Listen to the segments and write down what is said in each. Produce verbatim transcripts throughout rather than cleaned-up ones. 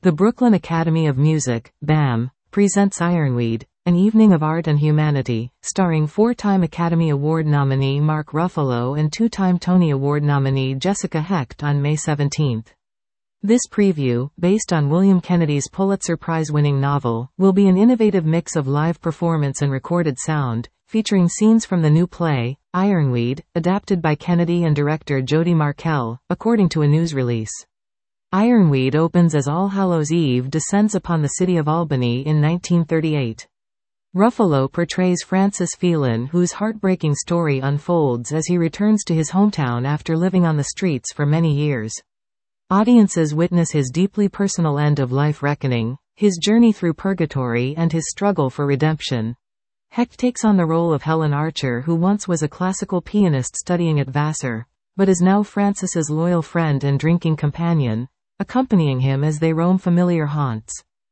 The Brooklyn Academy of Music, BAM, presents Ironweed, an evening of art and humanity, starring four-time Academy Award nominee Mark Ruffalo and two-time Tony Award nominee Jessica Hecht on May seventeenth. This preview, based on William Kennedy's Pulitzer Prize-winning novel, will be an innovative mix of live performance and recorded sound, featuring scenes from the new play, Ironweed, adapted by Kennedy and director Jody Markell, according to a news release. Ironweed opens as All Hallows' Eve descends upon the city of Albany in nineteen thirty-eight. Ruffalo portrays Francis Phelan, whose heartbreaking story unfolds as he returns to his hometown after living on the streets for many years. Audiences witness his deeply personal end-of-life reckoning, his journey through purgatory and his struggle for redemption. Hecht takes on the role of Helen Archer, who once was a classical pianist studying at Vassar, but is now Francis's loyal friend and drinking companion, accompanying him as they roam familiar haunts.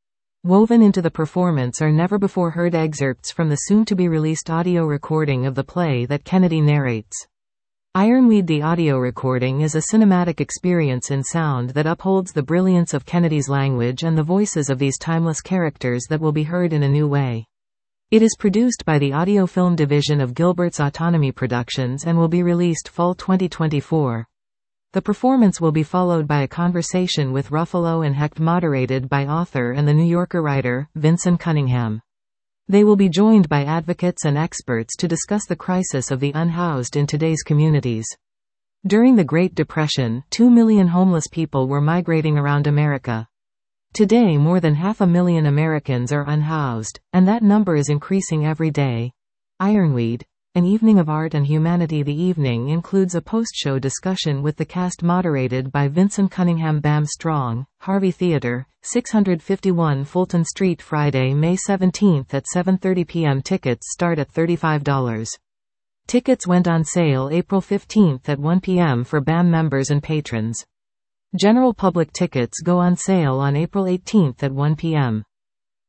Woven into the performance are never-before-heard excerpts from the soon-to-be-released audio recording of the play that Kennedy narrates. Ironweed, the audio recording, is a cinematic experience in sound that upholds the brilliance of Kennedy's language and the voices of these timeless characters that will be heard in a new way. It is produced by the audio film division of Gilbert's Autonomy Productions and will be released fall twenty twenty-four. The performance will be followed by a conversation with Ruffalo and Hecht, moderated by author and The New Yorker writer, Vinson Cunningham. They will be joined by advocates and experts to discuss the crisis of the unhoused in today's communities. During the Great Depression, two million homeless people were migrating around America. Today more than half a million Americans are unhoused, and that number is increasing every day. Ironweed, an evening of art and humanity. The evening includes a post-show discussion with the cast moderated by Vinson Cunningham. BAM Strong, Harvey Theatre, six fifty-one Fulton Street, Friday, May seventeenth at seven thirty p m Tickets start at thirty-five dollars. Tickets went on sale April fifteenth at one p m for BAM members and patrons. General public tickets go on sale on April eighteenth at one p m